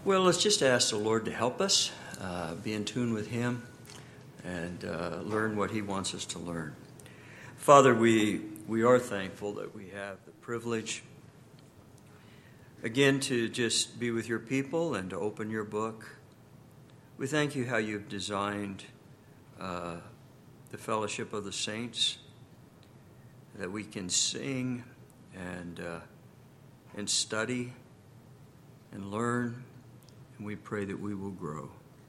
Well, let's just ask the Lord to help us, be in tune with Him, and learn what He wants us to learn. Father, we are thankful that we have the privilege, again, to just be with your people and to open your book. We thank you how you've designed the fellowship of the saints, that we can sing and study and learn. And we pray that we will grow.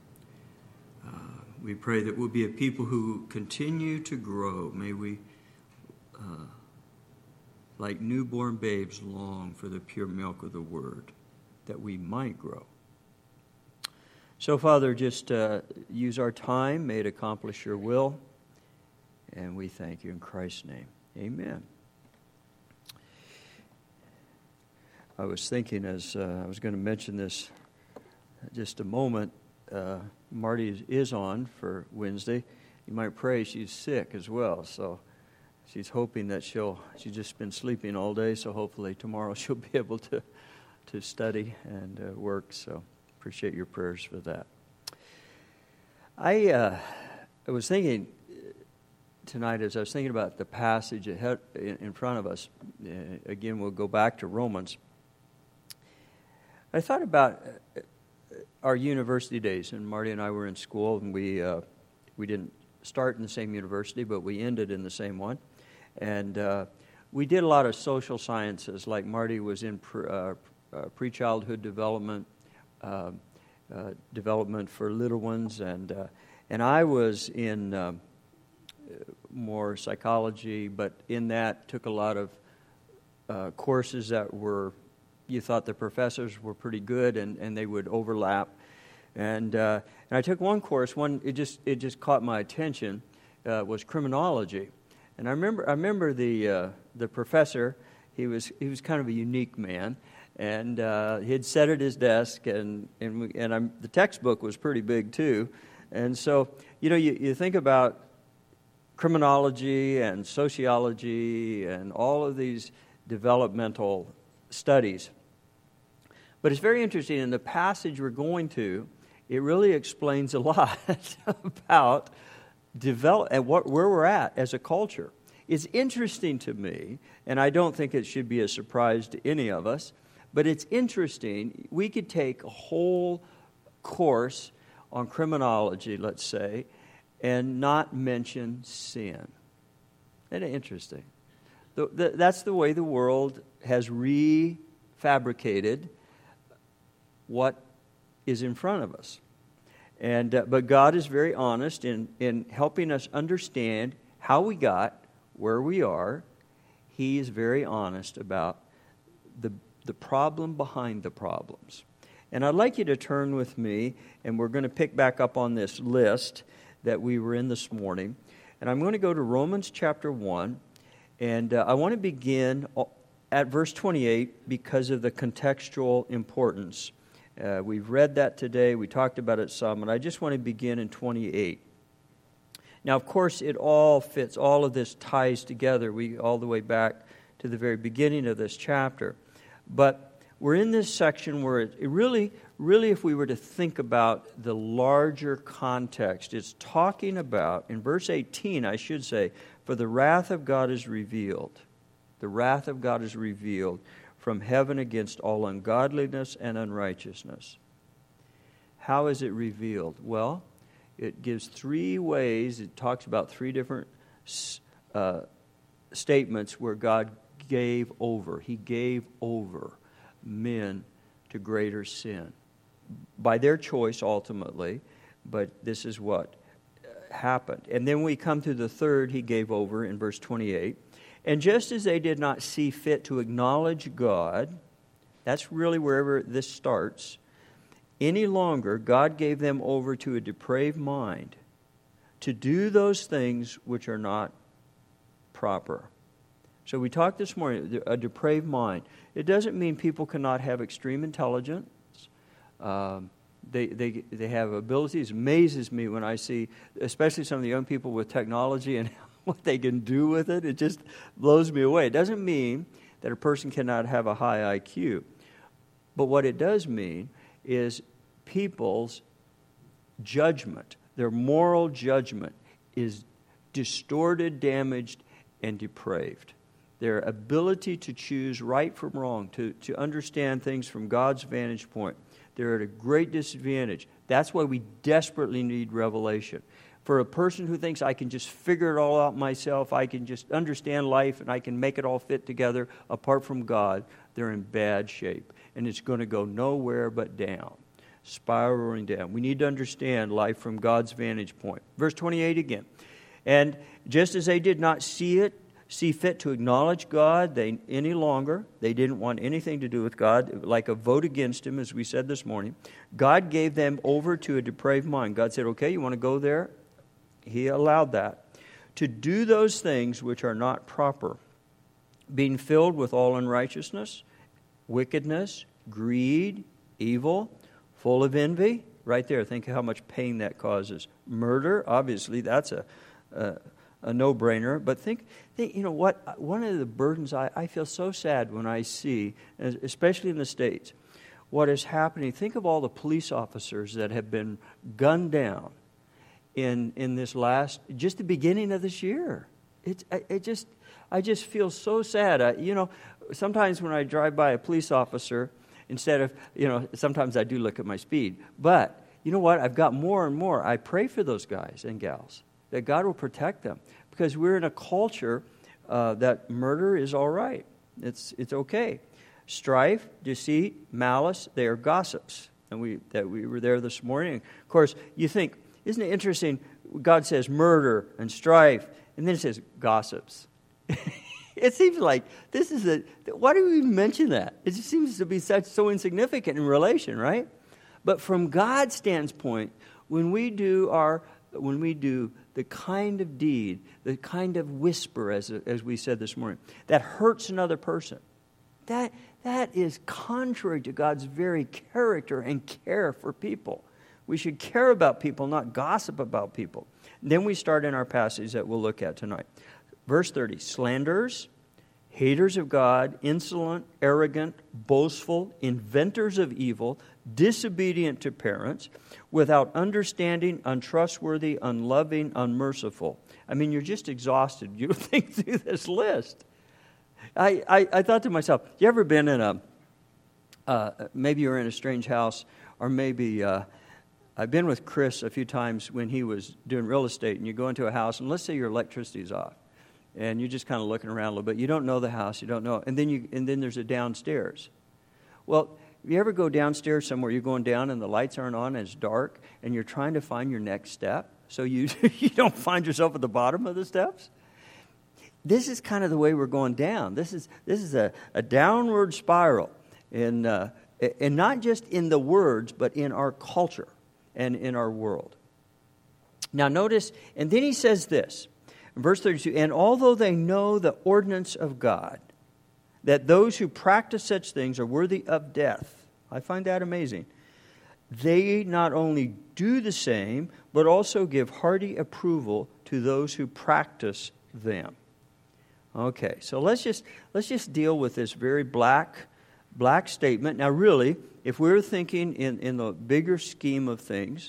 We pray that we'll be a people who continue to grow. May we, like newborn babes, long for the pure milk of the Word, that we might grow. So, Father, just use our time. May it accomplish your will. And we thank you in Christ's name. Amen. I was thinking as I was going to mention this just a moment, Marty is on for Wednesday. You might pray she's sick as well, so she's hoping that she's just been sleeping all day, so hopefully tomorrow she'll be able to study and work, so appreciate your prayers for that. I was thinking tonight, as I was thinking about the passage ahead in front of us, again we'll go back to Romans. I thought about our university days, and Marty and I were in school, and we didn't start in the same university, but we ended in the same one. And we did a lot of social sciences, like Marty was in pre-childhood development, development for little ones, and I was in more psychology, but in that took a lot of courses that were, you thought the professors were pretty good, and they would overlap. And I took one course. It just caught my attention. Was criminology, and I remember the professor. He was kind of a unique man, and he'd sat at his desk, and the textbook was pretty big too. And so you think about criminology and sociology and all of these developmental studies. But it's very interesting. In the passage we're going to, it really explains a lot about where we're at as a culture. It's interesting to me, and I don't think it should be a surprise to any of us, but it's interesting. We could take a whole course on criminology, let's say, and not mention sin. Isn't it interesting? That's the way the world has refabricated what is in front of us. But God is very honest in helping us understand how we got where we are. He is very honest about the problem behind the problems. And I'd like you to turn with me, and we're going to pick back up on this list that we were in this morning. And I'm going to go to Romans chapter 1, and I want to begin at verse 28 because of the contextual importance. We've read that today. We talked about it some, and I just want to begin in 28. Now, of course, it all fits. All of this ties together. All the way back to the very beginning of this chapter. But we're in this section where it really, if we were to think about the larger context, it's talking about, in verse 18, I should say, for the wrath of God is revealed. The wrath of God is revealed from heaven against all ungodliness and unrighteousness. How is it revealed? Well, it gives three ways. It talks about three different statements where God gave over. He gave over men to greater sin by their choice ultimately, but this is what happened. And then we come to the third he gave over in verse 28. And just as they did not see fit to acknowledge God, that's really wherever this starts, any longer, God gave them over to a depraved mind to do those things which are not proper. So we talked this morning, a depraved mind. It doesn't mean people cannot have extreme intelligence. They have abilities. It amazes me when I see, especially some of the young people with technology and what they can do with it. It just blows me away. It doesn't mean that a person cannot have a high IQ. But what it does mean is people's judgment, their moral judgment is distorted, damaged, and depraved. Their ability to choose right from wrong, to understand things from God's vantage point, they're at a great disadvantage. That's why we desperately need revelation. For a person who thinks I can just figure it all out myself, I can just understand life and I can make it all fit together apart from God, they're in bad shape. And it's going to go nowhere but down, spiraling down. We need to understand life from God's vantage point. Verse 28 again. And just as they did not see fit to acknowledge God any longer, they didn't want anything to do with God, like a vote against Him, as we said this morning. God gave them over to a depraved mind. God said, okay, you want to go there? He allowed that. To do those things which are not proper, being filled with all unrighteousness, wickedness, greed, evil, full of envy. Right there, think how much pain that causes. Murder, obviously, that's a no-brainer. But think, you know what? One of the burdens I feel so sad when I see, especially in the States, what is happening. Think of all the police officers that have been gunned down in this just the beginning of this year. I just feel so sad. Sometimes when I drive by a police officer, instead of, sometimes I do look at my speed. But you know what? I've got more and more. I pray for those guys and gals, that God will protect them. Because we're in a culture that murder is all right. It's okay. Strife, deceit, malice, they are gossips. And we were there this morning. Of course, you think, isn't it interesting? God says murder and strife, and then it says gossips. It seems like this is why do we even mention that? It just seems to be so insignificant in relation, right? But from God's standpoint, when we do the kind of deed, the kind of whisper, as we said this morning, that hurts another person, that is contrary to God's very character and care for people. We should care about people, not gossip about people. Then we start in our passage that we'll look at tonight. Verse 30, slanderers, haters of God, insolent, arrogant, boastful, inventors of evil, disobedient to parents, without understanding, untrustworthy, unloving, unmerciful. I mean, you're just exhausted. You think through this list. I thought to myself, you ever been in maybe you're in a strange house, or maybe I've been with Chris a few times when he was doing real estate, and you go into a house, and let's say your electricity's off, and you're just kind of looking around a little bit. You don't know the house, you don't know, and then there's a downstairs. Well, if you ever go downstairs somewhere, you're going down and the lights aren't on and it's dark, and you're trying to find your next step, so you don't find yourself at the bottom of the steps. This is kind of the way we're going down. This is a downward spiral, and not just in the words, but in our culture and in our world. Now notice, and then he says this, in verse 32, and although they know the ordinance of God, that those who practice such things are worthy of death. I find that amazing. They not only do the same, but also give hearty approval to those who practice them. Okay, so let's just deal with this very black statement. Now really, if we're thinking in the bigger scheme of things,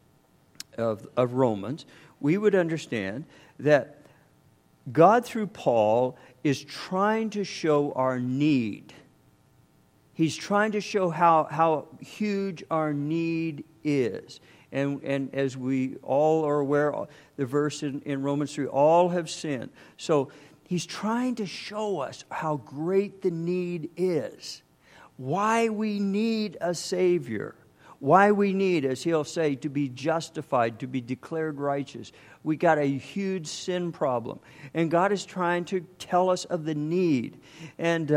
of Romans, we would understand that God through Paul is trying to show our need. He's trying to show how huge our need is. And as we all are aware, the verse in Romans 3, all have sinned. So he's trying to show us how great the need is. Why we need a Savior. Why we need, as he'll say, to be justified, to be declared righteous. We got a huge sin problem. And God is trying to tell us of the need. And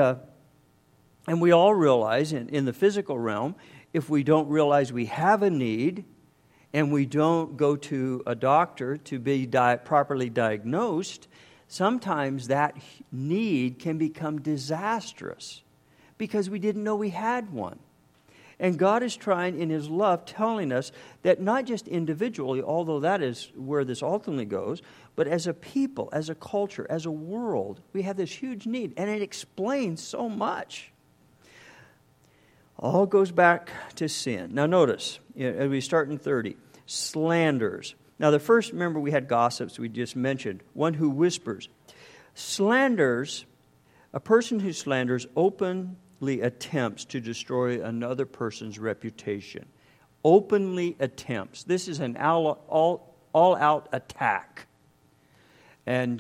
we all realize in the physical realm, if we don't realize we have a need, and we don't go to a doctor to be properly diagnosed, sometimes that need can become disastrous because we didn't know we had one. And God is trying in His love telling us that not just individually, although that is where this ultimately goes, but as a people, as a culture, as a world, we have this huge need. And it explains so much. All goes back to sin. Now notice, as we start in 30, slanders. Now the first, remember we had gossips we just mentioned, one who whispers. Slanders, a person who slanders openly attempts to destroy another person's reputation. Openly attempts. This is an all-out attack. And,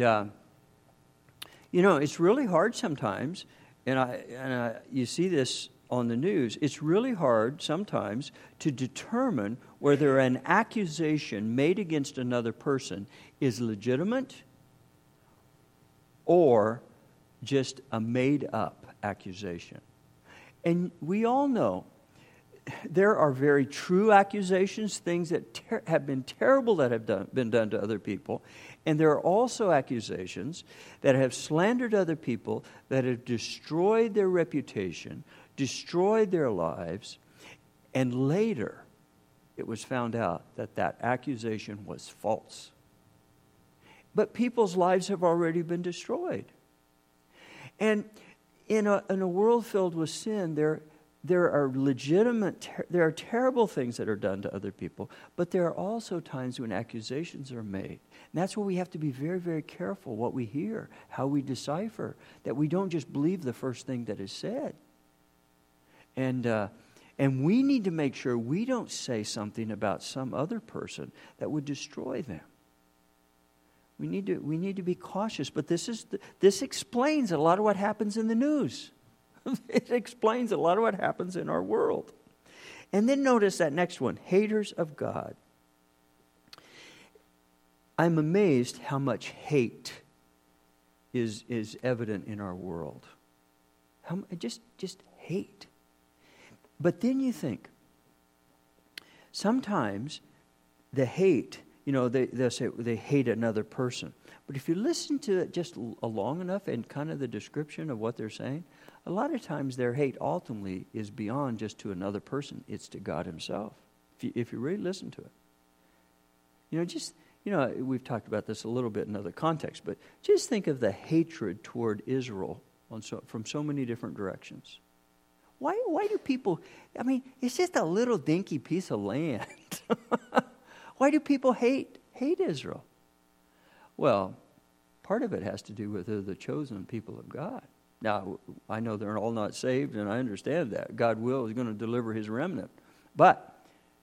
it's really hard sometimes, and you see this on the news, it's really hard sometimes to determine whether an accusation made against another person is legitimate or just a made-up accusation. And we all know there are very true accusations, things that have been terrible that have been done to other people. And there are also accusations that have slandered other people, that have destroyed their reputation, destroyed their lives, and later it was found out that that accusation was false. But people's lives have already been destroyed. And in a world filled with sin, there are terrible things that are done to other people, but there are also times when accusations are made. And that's where we have to be very, very careful what we hear, how we decipher, that we don't just believe the first thing that is said. And we need to make sure we don't say something about some other person that would destroy them. We need to be cautious, but this explains a lot of what happens in the news. It explains a lot of what happens in our world. And then notice that next one, haters of God. I'm amazed how much hate is evident in our world. Just hate. But then you think, sometimes the hate, they'll say they hate another person. But if you listen to it just long enough and kind of the description of what they're saying, a lot of times their hate ultimately is beyond just to another person. It's to God himself, if you really listen to it. We've talked about this a little bit in other contexts, but just think of the hatred toward Israel from so many different directions. Why do people, it's just a little dinky piece of land. Why do people hate Israel? Well, part of it has to do with they're the chosen people of God. Now, I know they're all not saved, and I understand that. God is going to deliver his remnant. But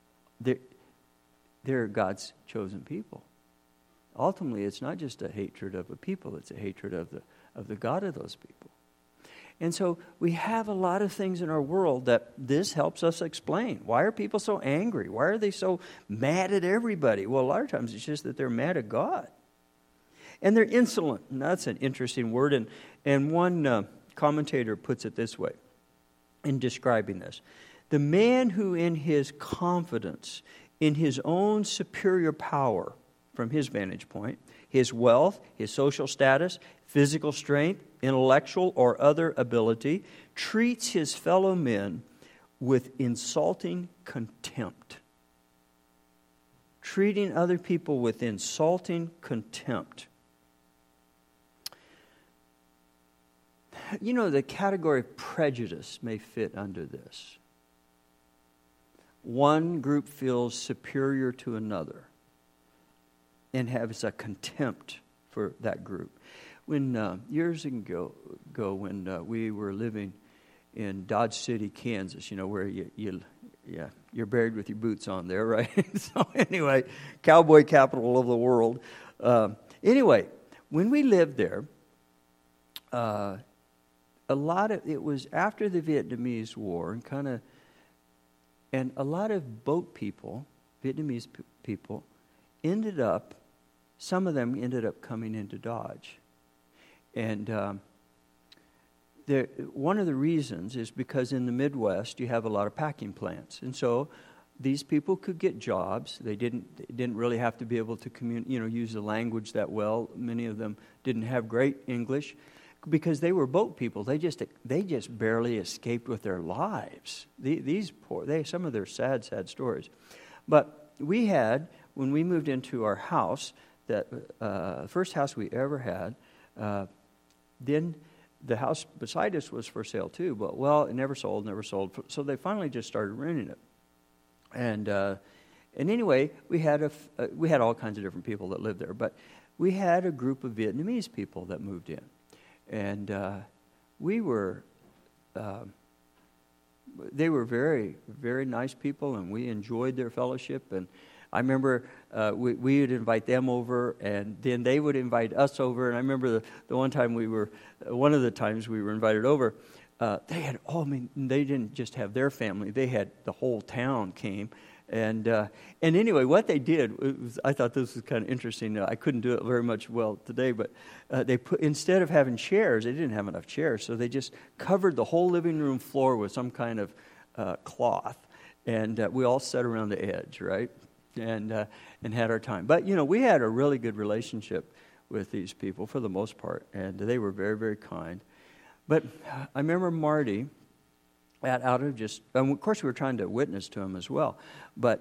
they're God's chosen people. Ultimately, it's not just a hatred of a people, it's a hatred of the God of those people. And so we have a lot of things in our world that this helps us explain. Why are people so angry? Why are they so mad at everybody? Well, a lot of times it's just that they're mad at God. And they're insolent. And that's an interesting word. And one commentator puts it this way in describing this. The man who in his confidence, in his own superior power, from his vantage point, his wealth, his social status, physical strength, intellectual or other ability, treats his fellow men with insulting contempt. Treating other people with insulting contempt. The category of prejudice may fit under this. One group feels superior to another and has a contempt for that group. When years ago when we were living in Dodge City, Kansas, where you're buried with your boots on there, right? So anyway, cowboy capital of the world. Anyway, when we lived there, it was after the Vietnamese War, and a lot of boat people, Vietnamese people, some of them ended up coming into Dodge. And one of the reasons is because in the Midwest you have a lot of packing plants, and so these people could get jobs. They didn't really have to be able to use the language that well. Many of them didn't have great English because they were boat people. They just barely escaped with their lives. Some of their sad stories. But we had, when we moved into our house, that first house we ever had. Then the house beside us was for sale too, but it never sold. So they finally just started renting it. And anyway, we had all kinds of different people that lived there, but we had a group of Vietnamese people that moved in, and they were very, very nice people, and we enjoyed their fellowship. And I remember we would invite them over, and then they would invite us over. And I remember one of the times we were invited over, they didn't just have their family; they had the whole town came. And anyway, what they did I thought this was kind of interesting. I couldn't do it very much well today, but instead of having chairs, they didn't have enough chairs, so they just covered the whole living room floor with some kind of cloth, and we all sat around the edge, right, and had our time. But we had a really good relationship with these people for the most part, and they were very, very kind. But I remember Marty. Out of just, and of course, we were trying to witness to him as well. But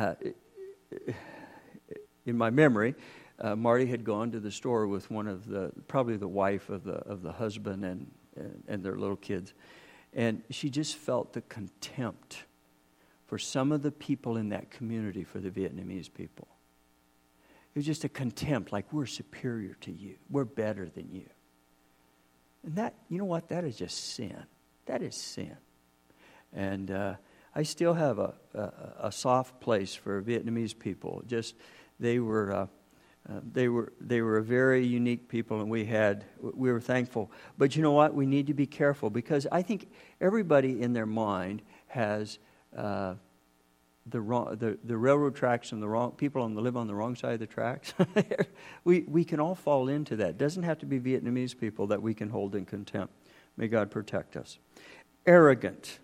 in my memory, Marty had gone to the store with probably the wife of the husband and their little kids, and she just felt the contempt for some of the people in that community for the Vietnamese people. It was just a contempt, like we're superior to you, we're better than you. And that, you know what? That is just sin. That is sin. And I still have a soft place for Vietnamese people. Just they were a very unique people, and we were thankful. But you know what? We need to be careful, because I think everybody in their mind has the railroad tracks and the wrong people live on the wrong side of the tracks. We can all fall into that. It doesn't have to be Vietnamese people that we can hold in contempt. May God protect us. Arrogant.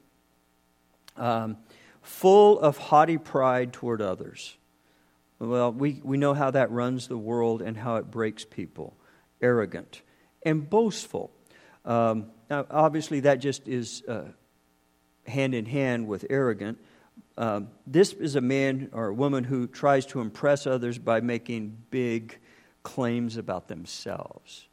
Full of haughty pride toward others. Well, we know how that runs the world and how it breaks people. Arrogant and boastful. Now, obviously, that just is hand in hand with arrogant. This is a man or a woman who tries to impress others by making big claims about themselves.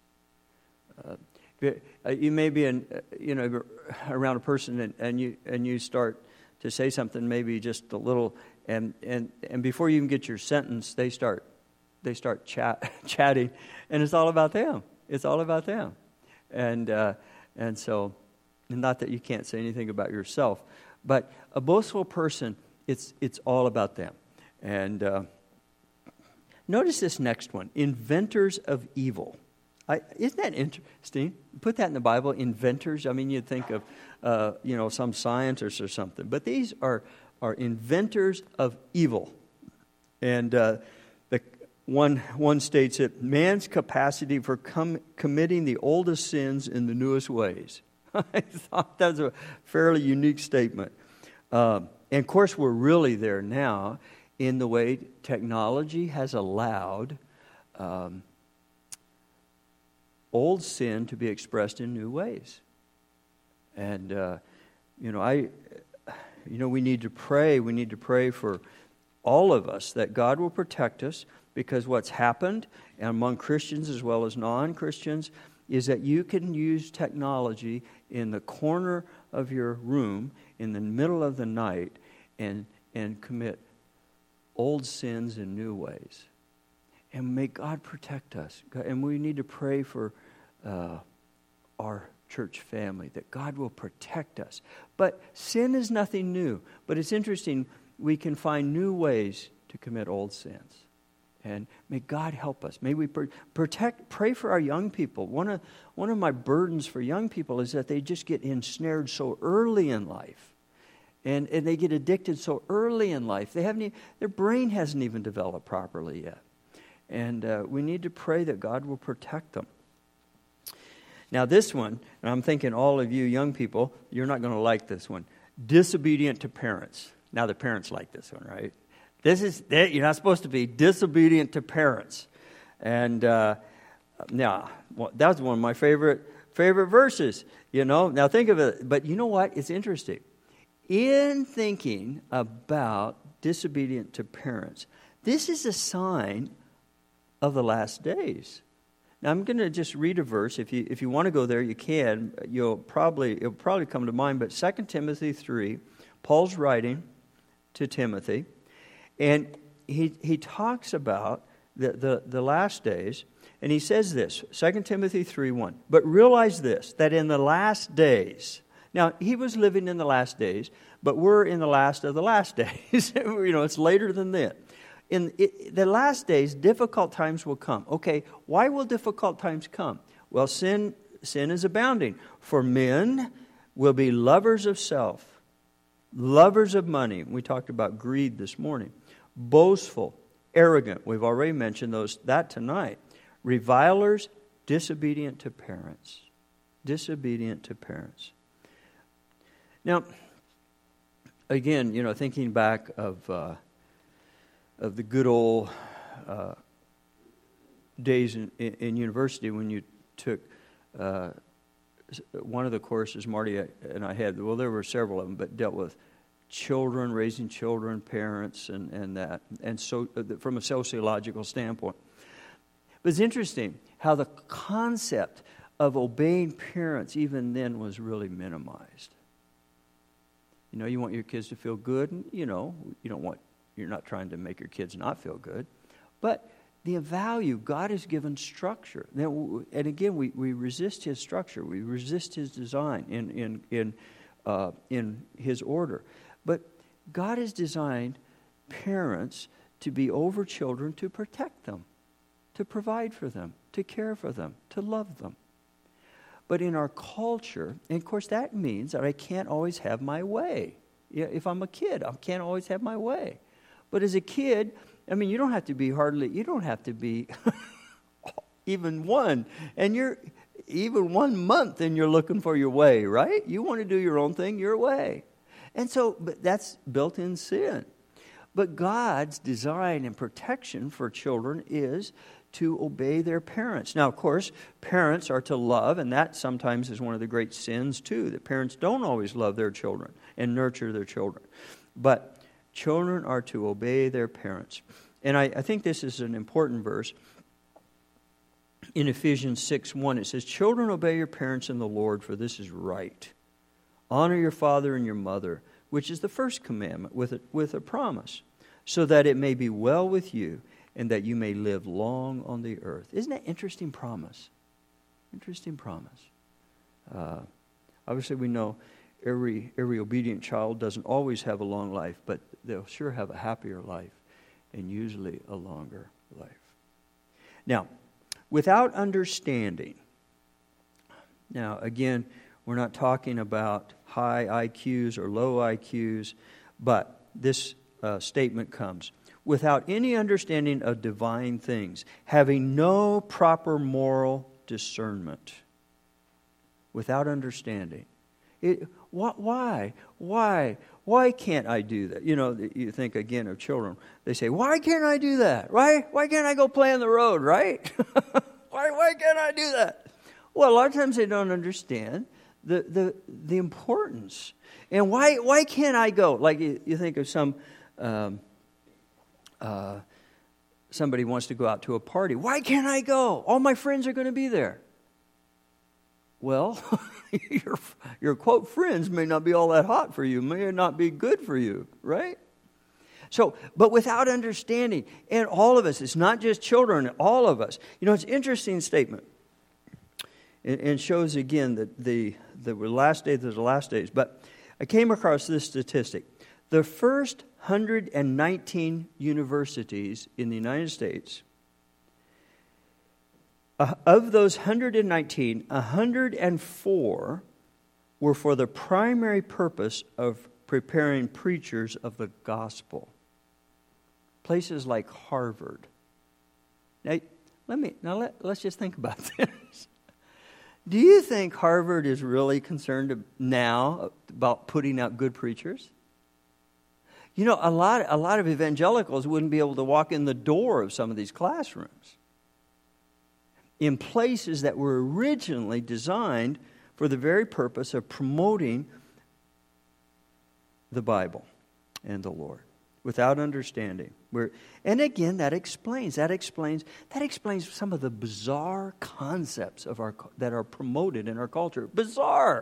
You may be around a person and you start to say something, maybe just a little, and before you even get your sentence, they start chatting, and it's all about them. It's all about them, and so, not that you can't say anything about yourself, but a boastful person, it's all about them. And notice this next one: inventors of evil. Isn't that interesting? Put that in the Bible, inventors. I mean, you'd think of, some scientist or something. But these are inventors of evil. And the one states it, man's capacity for committing the oldest sins in the newest ways. I thought that was a fairly unique statement. And, of course, we're really there now in the way technology has allowed old sin to be expressed in new ways. And, we need to pray. We need to pray for all of us that God will protect us, because what's happened among Christians as well as non-Christians is that you can use technology in the corner of your room in the middle of the night and commit old sins in new ways. And may God protect us. And we need to pray for our church family, that God will protect us. But sin is nothing new. But it's interesting, we can find new ways to commit old sins. And may God help us. May we pray for our young people. One of my burdens for young people is that they just get ensnared so early in life. And they get addicted so early in life. Their brain hasn't even developed properly yet. And we need to pray that God will protect them. Now this one, and I'm thinking all of you young people, you're not going to like this one. Disobedient to parents. Now the parents like this one, right? You're not supposed to be disobedient to parents. And that was one of my favorite verses, Now think of it, but you know what? It's interesting. In thinking about disobedient to parents, this is a sign of the last days. Now I'm going to just read a verse. If you want to go there, you can. It'll probably come to mind. But 2 Timothy 3, Paul's writing to Timothy, and he talks about the last days, and he says this, 2 Timothy 3:1. But realize this, that in the last days. Now he was living in the last days, but we're in the last of the last days. It's later than that. In the last days, difficult times will come. Okay, why will difficult times come? Well, sin is abounding. For men will be lovers of self, lovers of money. We talked about greed this morning. Boastful, arrogant. We've already mentioned that tonight. Revilers, disobedient to parents. Disobedient to parents. Now, again, thinking back of the good old days in university when you took one of the courses Marty and I had. Well, there were several of them, but dealt with children, raising children, parents, and that, and so from a sociological standpoint. But it's interesting how the concept of obeying parents even then was really minimized. You want your kids to feel good, and you're not trying to make your kids not feel good. But the value, God has given structure. And again, we resist His structure. We resist His design in His order. But God has designed parents to be over children, to protect them, to provide for them, to care for them, to love them. But in our culture, and of course that means that I can't always have my way. If I'm a kid, I can't always have my way. But as a kid, you don't have to be even one. And you're even 1 month and you're looking for your way, right? You want to do your own thing your way. And so, but that's built-in sin. But God's design and protection for children is to obey their parents. Now, of course, parents are to love, and that sometimes is one of the great sins too, that parents don't always love their children and nurture their children. But children are to obey their parents. And I think this is an important verse. In Ephesians 6:1, it says, "Children, obey your parents in the Lord, for this is right. Honor your father and your mother, which is the first commandment with a promise, so that it may be well with you and that you may live long on the earth." Isn't that an interesting promise? Interesting promise. Obviously, we know every obedient child doesn't always have a long life, but they'll sure have a happier life and usually a longer life. Now, without understanding, now again, we're not talking about high IQs or low IQs, but this statement comes. Without any understanding of divine things, having no proper moral discernment. Without understanding. Why? Why can't I do that? You think again of children. They say, why can't I do that? Why can't I go play on the road, right? Why can't I do that? Well, a lot of times they don't understand the importance. And why can't I go? Like you think of somebody wants to go out to a party. Why can't I go? All my friends are going to be there. Well, your quote friends may not be all that hot for you, may not be good for you, right? So, but without understanding, and all of us, it's not just children, all of us. It's an interesting statement. And shows again that the last days are the last days. But I came across this statistic. The first 119 universities in the United States, of those 119, 104 were for the primary purpose of preparing preachers of the gospel. Places like Harvard. Let's just think about this. Do you think Harvard is really concerned now about putting out good preachers? A lot of evangelicals wouldn't be able to walk in the door of some of these classrooms in places that were originally designed for the very purpose of promoting the Bible and the Lord. without understanding. And again, that explains some of the bizarre concepts that are promoted in our culture. Bizarre.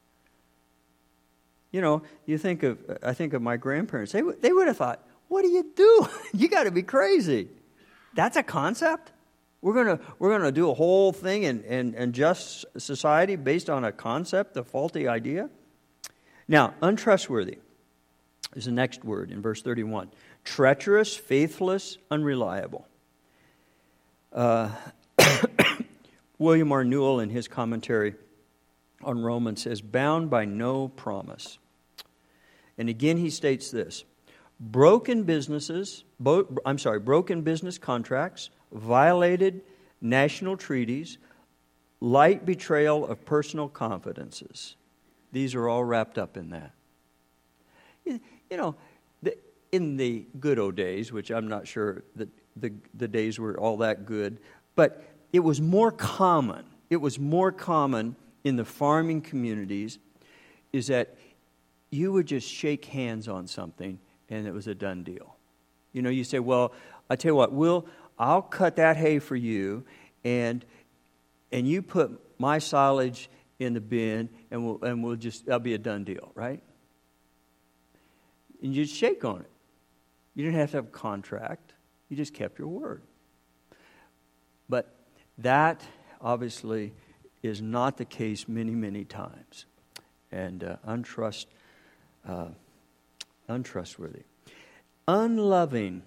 You know, I think of my grandparents. They would have thought, "What are you doing? You got to be crazy. That's a concept? We're gonna do a whole thing in just society based on a concept, a faulty idea?" Now, untrustworthy is the next word in verse 31. Treacherous, faithless, unreliable. William R. Newell, in his commentary on Romans, says, bound by no promise. And again he states this: broken business contracts, violated national treaties, light betrayal of personal confidences. These are all wrapped up in that. You know, in the good old days, which I'm not sure that the days were all that good, but it was more common. It was more common in the farming communities is that you would just shake hands on something and it was a done deal. You know, you say, well, I tell you what, I'll cut that hay for you and you put my silage in the bin and that'll be a done deal, right? And you just shake on it. You didn't have to have a contract. You just kept your word. But that obviously is not the case many, many times. And untrustworthy. Unloving,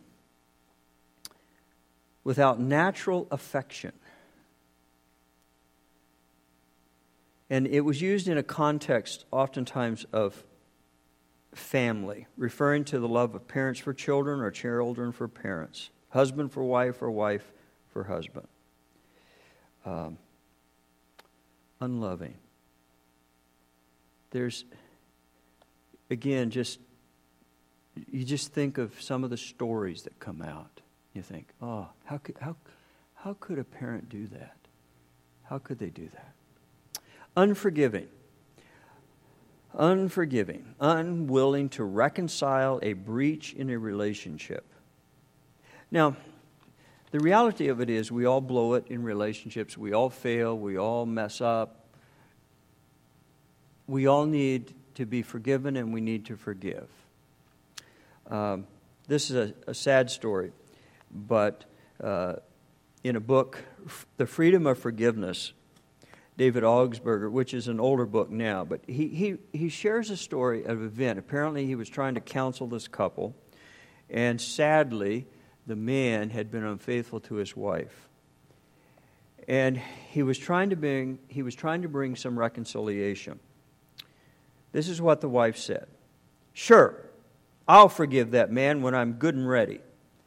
without natural affection. And it was used in a context oftentimes of family, referring to the love of parents for children or children for parents, husband for wife or wife for husband. Unloving. There's, again, you just think of some of the stories that come out. You think, oh, how could a parent do that? How could they do that? Unforgiving, unwilling to reconcile a breach in a relationship. Now, the reality of it is we all blow it in relationships. We all fail. We all mess up. We all need to be forgiven and we need to forgive. This is a sad story, but in a book, The Freedom of Forgiveness, David Augsburger, which is an older book now, but he shares a story of an event. Apparently he was trying to counsel this couple, and sadly, the man had been unfaithful to his wife. And he was trying to bring some reconciliation. This is what the wife said. Sure, I'll forgive that man when I'm good and ready.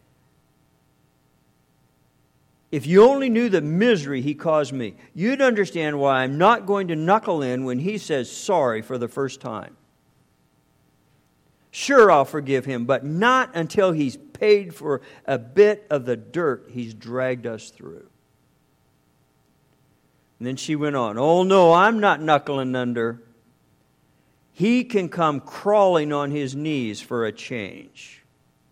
If you only knew the misery he caused me, you'd understand why I'm not going to knuckle in when he says sorry for the first time. Sure, I'll forgive him, but not until he's paid for a bit of the dirt he's dragged us through. And then she went on, oh no, I'm not knuckling under. He can come crawling on his knees for a change.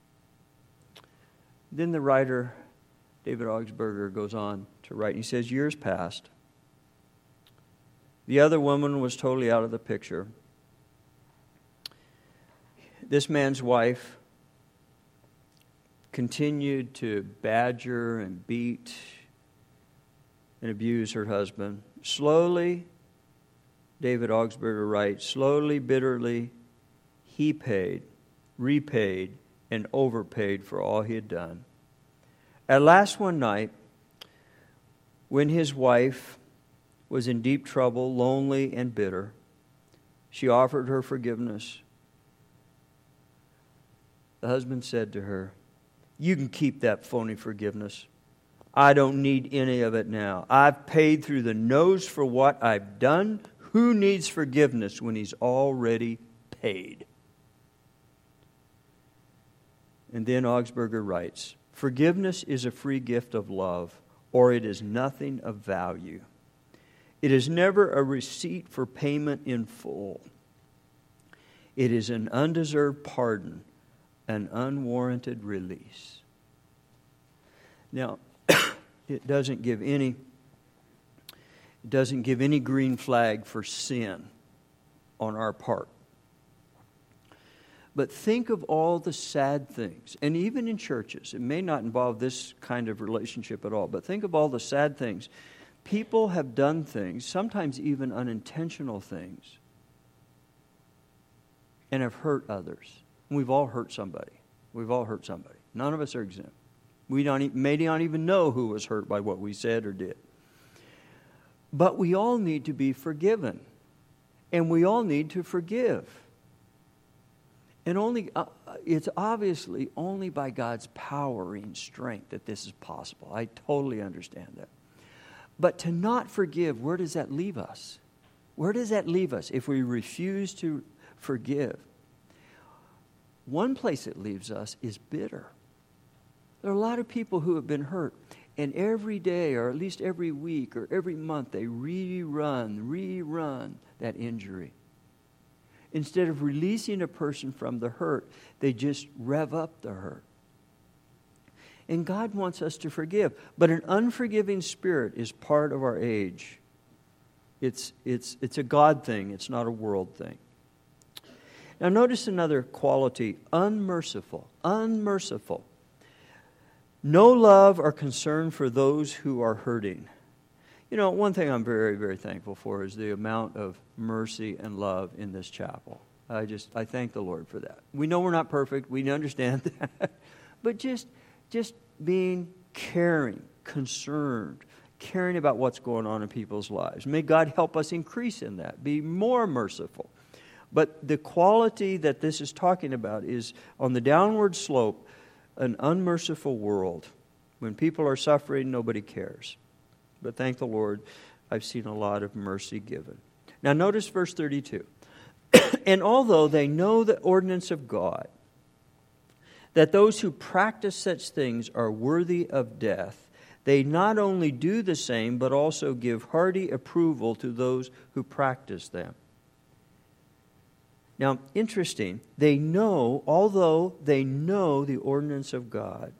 Then the writer, David Augsburger, goes on to write. He says, years passed. The other woman was totally out of the picture. This man's wife continued to badger and beat and abuse her husband. Slowly, David Augsburger writes, slowly, bitterly, he paid, repaid, and overpaid for all he had done. At last one night, when his wife was in deep trouble, lonely and bitter, she offered her forgiveness. The husband said to her, you can keep that phony forgiveness. I don't need any of it now. I've paid through the nose for what I've done. Who needs forgiveness when he's already paid? And then Augsburger writes, forgiveness is a free gift of love, or it is nothing of value. It is never a receipt for payment in full. It is an undeserved pardon, an unwarranted release. Now, it doesn't give any green flag for sin on our part. But think of all the sad things, and even in churches, it may not involve this kind of relationship at all, but think of all the sad things. People have done things, sometimes even unintentional things, and have hurt others. We've all hurt somebody. We've all hurt somebody. None of us are exempt. We may not even know who was hurt by what we said or did. But we all need to be forgiven. And we all need to forgive. And it's obviously only by God's powering strength that this is possible. I totally understand that. But to not forgive, where does that leave us? Where does that leave us if we refuse to forgive? One place it leaves us is bitter. There are a lot of people who have been hurt, and every day, or at least every week, or every month, they rerun that injury. Instead of releasing a person from the hurt, they just rev up the hurt. And God wants us to forgive, but an unforgiving spirit is part of our age. It's a God thing, it's not a world thing. Now notice another quality, unmerciful. Unmerciful. No love or concern for those who are hurting. You know, one thing I'm very, very thankful for is the amount of mercy and love in this chapel. I thank the Lord for that. We know we're not perfect. We understand that. But just being caring, concerned, caring about what's going on in people's lives. May God help us increase in that. Be more merciful. But the quality that this is talking about is on the downward slope, an unmerciful world. When people are suffering, nobody cares. But thank the Lord, I've seen a lot of mercy given. Now notice verse 32. And although they know the ordinance of God, that those who practice such things are worthy of death, they not only do the same, but also give hearty approval to those who practice them. Now, interesting, although they know the ordinance of God.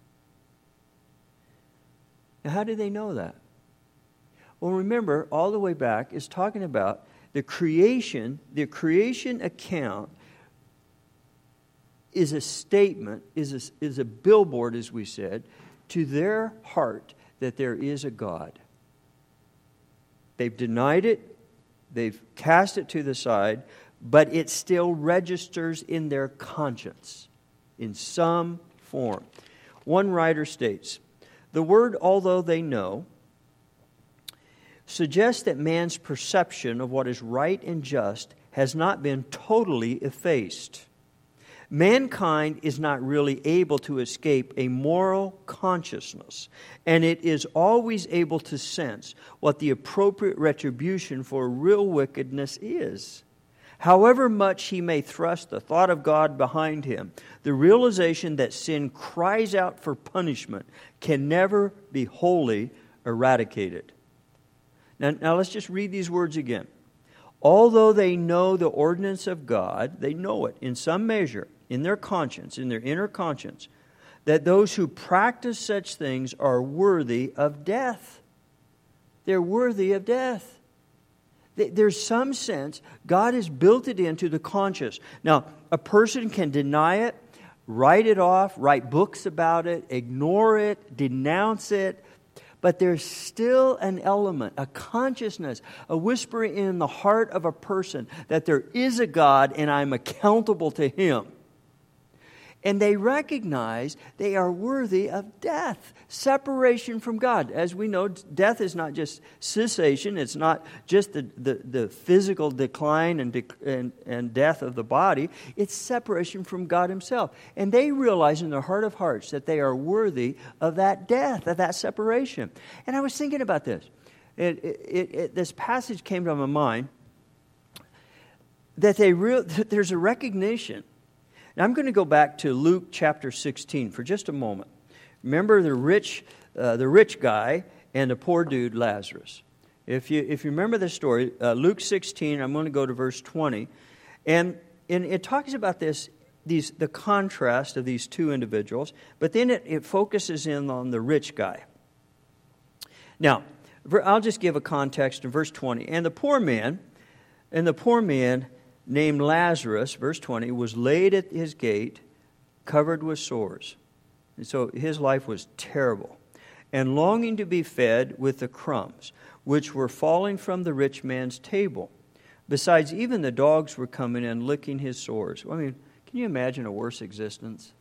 Now, how do they know that? Well, remember, all the way back is talking about the creation account is a statement, is a billboard, as we said, to their heart that there is a God. They've denied it, they've cast it to the side, but it still registers in their conscience in some form. One writer states, the word although they know suggests that man's perception of what is right and just has not been totally effaced. Mankind is not really able to escape a moral consciousness, and it is always able to sense what the appropriate retribution for real wickedness is. However much he may thrust the thought of God behind him, the realization that sin cries out for punishment can never be wholly eradicated. Now let's just read these words again. Although they know the ordinance of God, they know it in some measure, in their conscience, in their inner conscience, that those who practice such things are worthy of death. They're worthy of death. There's some sense, God has built it into the conscience. Now, a person can deny it, write it off, write books about it, ignore it, denounce it, but there's still an element, a consciousness, a whispering in the heart of a person that there is a God and I'm accountable to Him. And they recognize they are worthy of death, separation from God. As we know, death is not just cessation. It's not just the physical decline and death of the body. It's separation from God Himself. And they realize in their heart of hearts that they are worthy of that death, of that separation. And I was thinking about this. This passage came to my mind that there's a recognition. Now, I'm going to go back to Luke chapter 16 for just a moment. Remember the rich guy and the poor dude, Lazarus. If you remember the story, Luke 16, I'm going to go to verse 20. And it talks about this the contrast of these two individuals, but then it focuses in on the rich guy. Now, I'll just give a context in verse 20. And the poor man named Lazarus, verse 20, was laid at his gate, covered with sores. And so his life was terrible. And longing to be fed with the crumbs, which were falling from the rich man's table. Besides, even the dogs were coming and licking his sores. I mean, can you imagine a worse existence?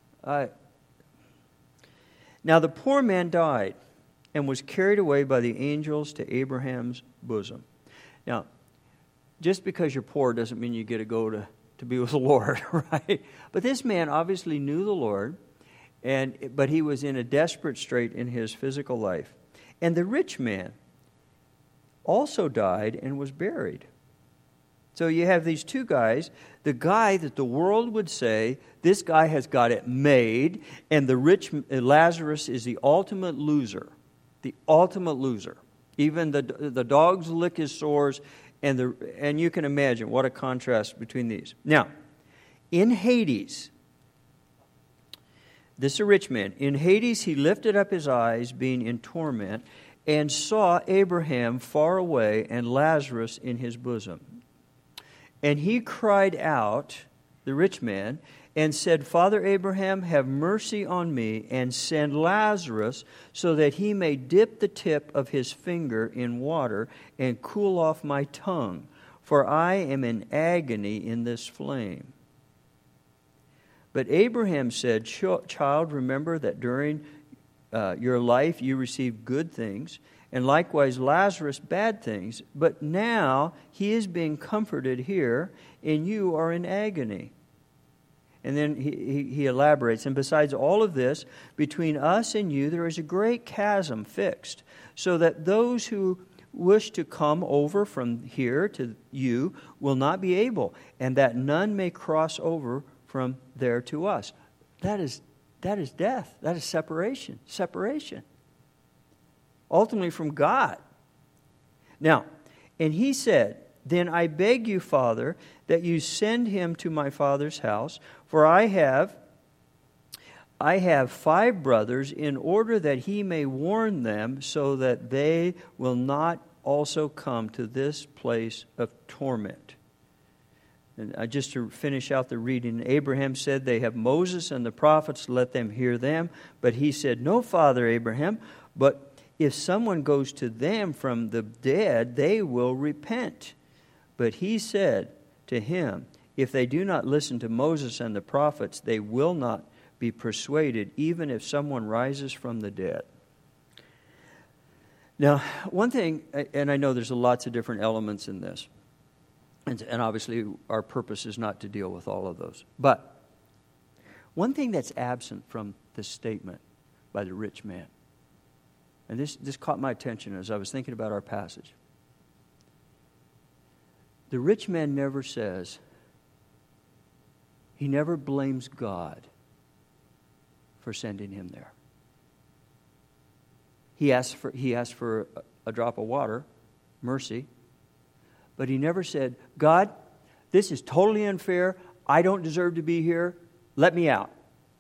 Now the poor man died and was carried away by the angels to Abraham's bosom. Now, just because you're poor doesn't mean you get to go to be with the Lord, right? But this man obviously knew the Lord, but he was in a desperate strait in his physical life. And the rich man also died and was buried. So you have these two guys. The guy that the world would say, this guy has got it made, and the rich Lazarus is the ultimate loser. The ultimate loser. Even the dogs lick his sores, and you can imagine what a contrast between these. Now, in Hades, this is a rich man. In Hades, he lifted up his eyes, being in torment, and saw Abraham far away and Lazarus in his bosom. And he cried out, the rich man, and said, Father Abraham, have mercy on me, and send Lazarus, so that he may dip the tip of his finger in water and cool off my tongue, for I am in agony in this flame. But Abraham said, Child, remember that during your life you received good things, and likewise Lazarus bad things, but now he is being comforted here, and you are in agony. And then he elaborates, and besides all of this, between us and you there is a great chasm fixed, so that those who wish to come over from here to you will not be able, and that none may cross over from there to us. That is death. That is separation. Separation. Ultimately from God. Now, and he said, Then I beg you, Father, that you send him to my father's house, for I have 5 brothers, in order that he may warn them, so that they will not also come to this place of torment. And just to finish out the reading, Abraham said, They have Moses and the prophets, let them hear them. But he said, No, Father Abraham, but if someone goes to them from the dead, they will repent. But he said to him, If they do not listen to Moses and the prophets, they will not be persuaded, even if someone rises from the dead. Now, one thing, and I know there's lots of different elements in this, and obviously our purpose is not to deal with all of those. But one thing that's absent from this statement by the rich man, and this caught my attention as I was thinking about our passage. The rich man never says, he never blames God for sending him there. He asked for a drop of water, mercy, but he never said, God, this is totally unfair. I don't deserve to be here. Let me out.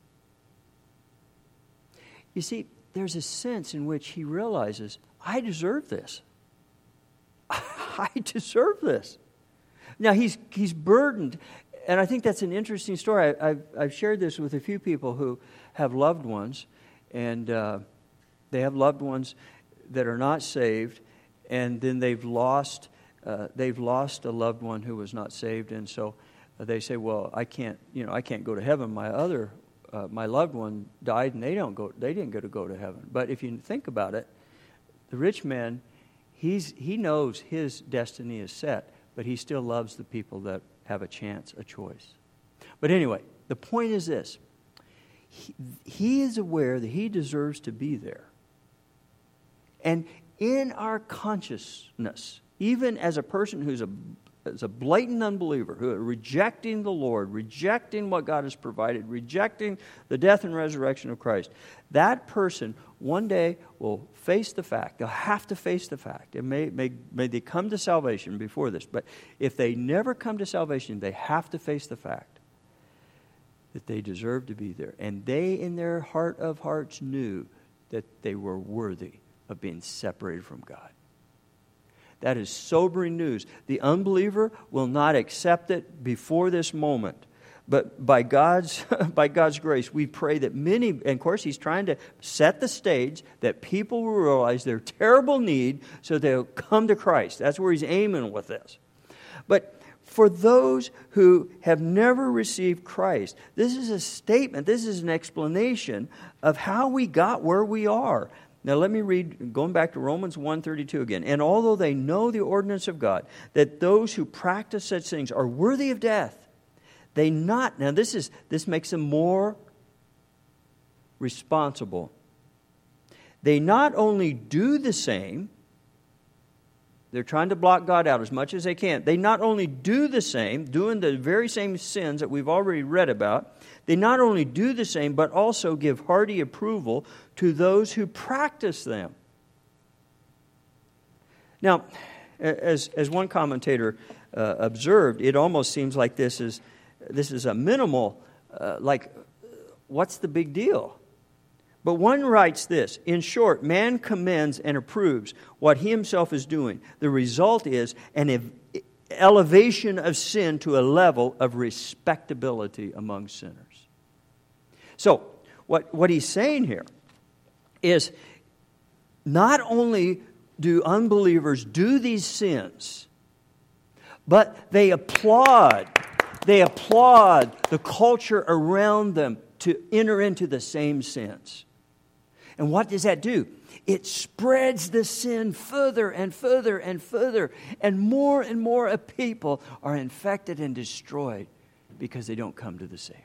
You see, there's a sense in which he realizes, I deserve this. I deserve this. Now, he's burdened, and I think that's an interesting story. I've shared this with a few people who have loved ones, and they have loved ones that are not saved, and then they've lost a loved one who was not saved, and so they say, "Well, I can't go to heaven. My loved one died, and they didn't get to go to heaven." But if you think about it, the rich man, he knows his destiny is set, but he still loves the people that have a choice. But anyway, the point is this. He is aware that he deserves to be there. And in our consciousness, even as a person who's a blatant unbeliever, who are rejecting the Lord, rejecting what God has provided, rejecting the death and resurrection of Christ, that person one day will face the fact. They'll have to face the fact. And may they come to salvation before this. But if they never come to salvation, they have to face the fact that they deserved to be there. And they, in their heart of hearts, knew that they were worthy of being separated from God. That is sobering news. The unbeliever will not accept it before this moment. But by God's grace, we pray that many, and of course He's trying to set the stage that people will realize their terrible need so they'll come to Christ. That's where He's aiming with this. But for those who have never received Christ, this is a statement, this is an explanation of how we got where we are. Now let me read, going back to Romans 1:32 again. And although they know the ordinance of God, that those who practice such things are worthy of death, now this makes them more responsible. They not only do the same, they're trying to block God out as much as they can. They not only do the same, doing the very same sins that we've already read about, they not only do the same, but also give hearty approval to those who practice them. Now, as one commentator observed, it almost seems like this is a minimal, what's the big deal? But one writes this, in short, man commends and approves what he himself is doing. The result is an elevation of sin to a level of respectability among sinners. So, what he's saying here is not only do unbelievers do these sins, but they applaud the culture around them to enter into the same sins. And what does that do? It spreads the sin further and further and further. And more of people are infected and destroyed because they don't come to the Savior.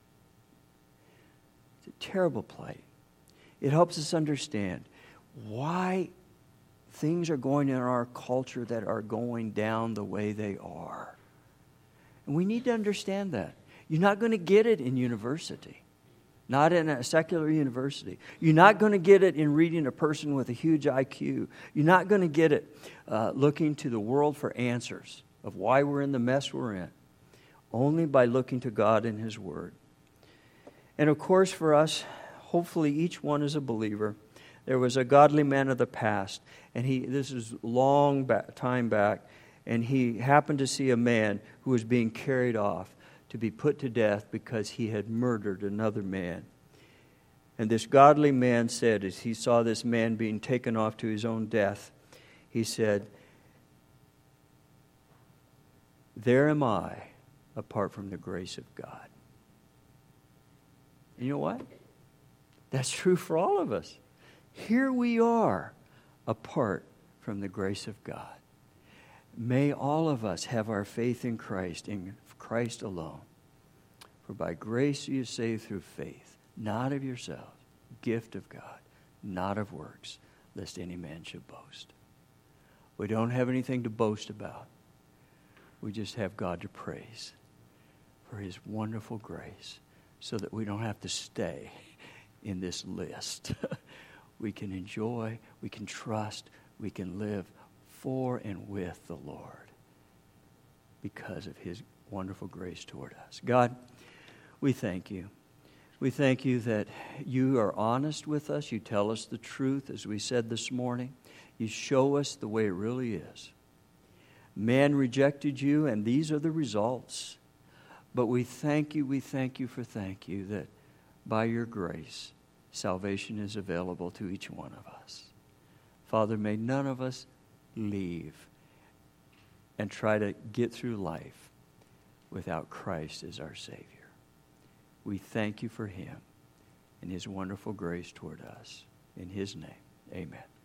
It's a terrible plight. It helps us understand why things are going in our culture that are going down the way they are. And we need to understand that. You're not going to get it in university. Not in a secular university. You're not going to get it in reading a person with a huge IQ. You're not going to get it looking to the world for answers of why we're in the mess we're in. Only by looking to God and His Word. And of course for us, hopefully each one is a believer. There was a godly man of the past, and this is long time back, and he happened to see a man who was being carried off to be put to death because he had murdered another man. And this godly man said, as he saw this man being taken off to his own death, he said, "There am I, apart from the grace of God." And you know what? That's true for all of us. Here we are, apart from the grace of God. May all of us have our faith in Christ alone. For by grace you are saved through faith, not of yourselves, gift of God, not of works, lest any man should boast. We don't have anything to boast about. We just have God to praise for His wonderful grace so that we don't have to stay in this list. We can enjoy, we can trust, we can live for and with the Lord because of His wonderful grace toward us. God, we thank You. We thank You that You are honest with us. You tell us the truth, as we said this morning. You show us the way it really is. Man rejected You, and these are the results. But we thank You that by Your grace, salvation is available to each one of us. Father, may none of us leave and try to get through life without Christ as our Savior. We thank You for Him and His wonderful grace toward us. In His name, amen.